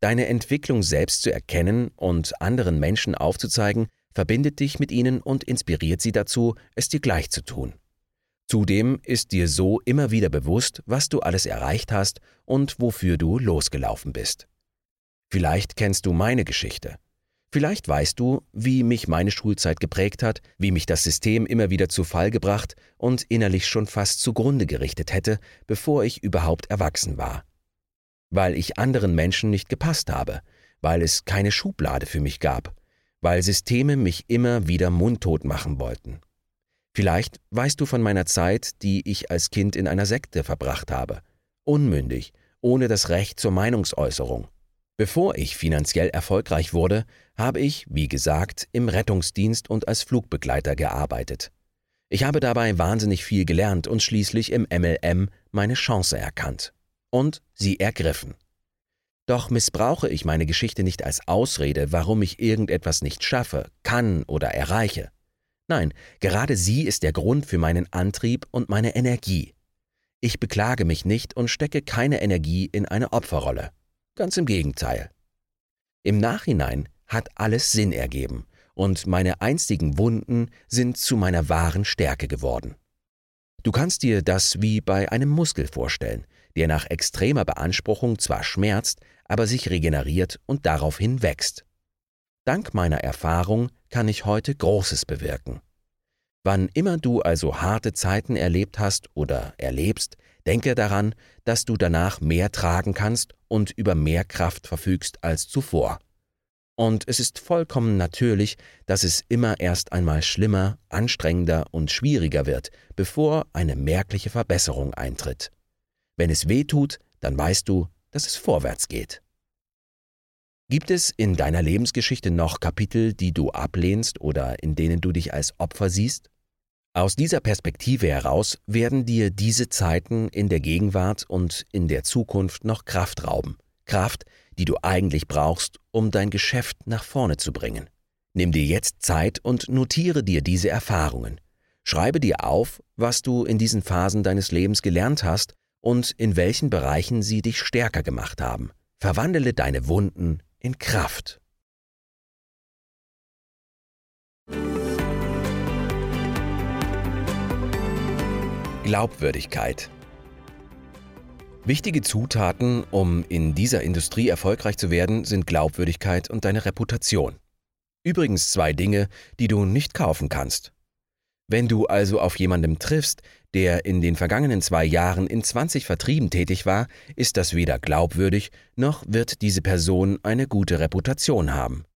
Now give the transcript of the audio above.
Deine Entwicklung selbst zu erkennen und anderen Menschen aufzuzeigen, verbindet dich mit ihnen und inspiriert sie dazu, es dir gleich zu tun. Zudem ist dir so immer wieder bewusst, was du alles erreicht hast und wofür du losgelaufen bist. Vielleicht kennst du meine Geschichte. Vielleicht weißt du, wie mich meine Schulzeit geprägt hat, wie mich das System immer wieder zu Fall gebracht und innerlich schon fast zugrunde gerichtet hätte, bevor ich überhaupt erwachsen war. Weil ich anderen Menschen nicht gepasst habe, weil es keine Schublade für mich gab, weil Systeme mich immer wieder mundtot machen wollten. Vielleicht weißt du von meiner Zeit, die ich als Kind in einer Sekte verbracht habe, unmündig, ohne das Recht zur Meinungsäußerung. Bevor ich finanziell erfolgreich wurde, habe ich, wie gesagt, im Rettungsdienst und als Flugbegleiter gearbeitet. Ich habe dabei wahnsinnig viel gelernt und schließlich im MLM meine Chance erkannt und sie ergriffen. Doch missbrauche ich meine Geschichte nicht als Ausrede, warum ich irgendetwas nicht schaffe, kann oder erreiche. Nein, gerade sie ist der Grund für meinen Antrieb und meine Energie. Ich beklage mich nicht und stecke keine Energie in eine Opferrolle. Ganz im Gegenteil. Im Nachhinein hat alles Sinn ergeben und meine einstigen Wunden sind zu meiner wahren Stärke geworden. Du kannst dir das wie bei einem Muskel vorstellen, der nach extremer Beanspruchung zwar schmerzt, aber sich regeneriert und daraufhin wächst. Dank meiner Erfahrung kann ich heute Großes bewirken. Wann immer du also harte Zeiten erlebt hast oder erlebst, denke daran, dass du danach mehr tragen kannst und über mehr Kraft verfügst als zuvor. Und es ist vollkommen natürlich, dass es immer erst einmal schlimmer, anstrengender und schwieriger wird, bevor eine merkliche Verbesserung eintritt. Wenn es weh tut, dann weißt du, dass es vorwärts geht. Gibt es in deiner Lebensgeschichte noch Kapitel, die du ablehnst oder in denen du dich als Opfer siehst? Aus dieser Perspektive heraus werden dir diese Zeiten in der Gegenwart und in der Zukunft noch Kraft rauben. Kraft, die du eigentlich brauchst, um dein Geschäft nach vorne zu bringen. Nimm dir jetzt Zeit und notiere dir diese Erfahrungen. Schreibe dir auf, was du in diesen Phasen deines Lebens gelernt hast und in welchen Bereichen sie dich stärker gemacht haben. Verwandle deine Wunden in Kraft. Glaubwürdigkeit. Wichtige Zutaten, um in dieser Industrie erfolgreich zu werden, sind Glaubwürdigkeit und deine Reputation. Übrigens 2 Dinge, die du nicht kaufen kannst. Wenn du also auf jemandem triffst, der in den vergangenen 2 Jahren in 20 Vertrieben tätig war, ist das weder glaubwürdig, noch wird diese Person eine gute Reputation haben.